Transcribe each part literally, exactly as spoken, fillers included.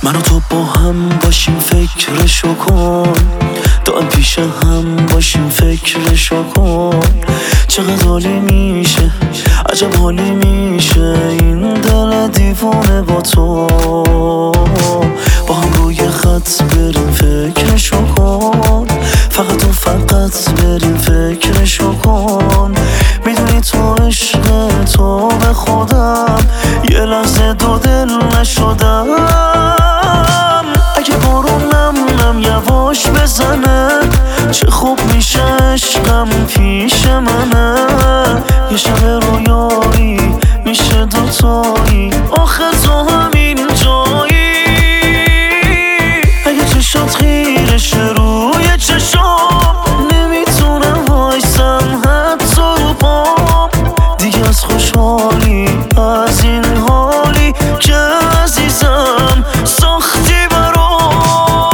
من و تو با هم باشیم فکرشو کن، دائم پیش هم باشیم فکرشو کن. چقدر حالی میشه، عجب حالی میشه این دل دیوونه با تو. با هم روی خط بریم فکرشو کن، فقط و فقط بریم فکرشو کن. میدونی تو عشق تو به خودم یه لحظه دو دل نشدم. اگه بارون نم نم یواش بزنه چه خوب میشه عشقم پیش منه. یه شب رویایی میشه دوتایی، آخه تو همین جایی. اگه چشات خیرشه روی چشام نمیتونم وایسم حتی رو پام. دیگه از خوشحالی از این حالی که عزیزم ساختی برام.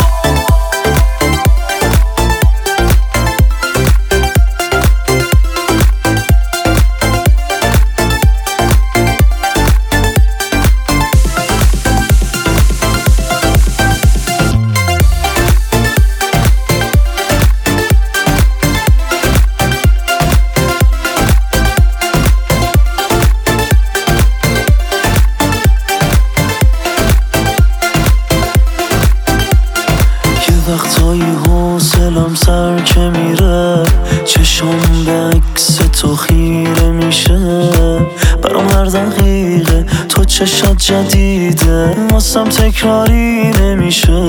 وقتایی حوصلم سر که میره، چشم به عکس تو خیره میشه. برام هر دقیقه تو چشات جدیده، واسم تکراری نمیشه.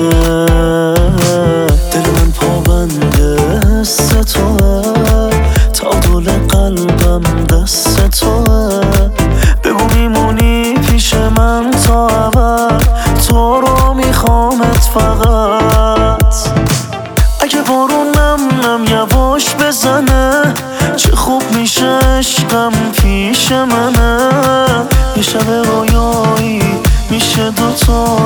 دل من پابنده حس توه، تعادل قلبم دست توه. بگو میمونی پیش من تا ابد، تو رو میخوامت فقط. اگه بارون نم نم یواش بزنه چه خوب میشه عشقم پیش منه. یه شب رویایی میشه دوتا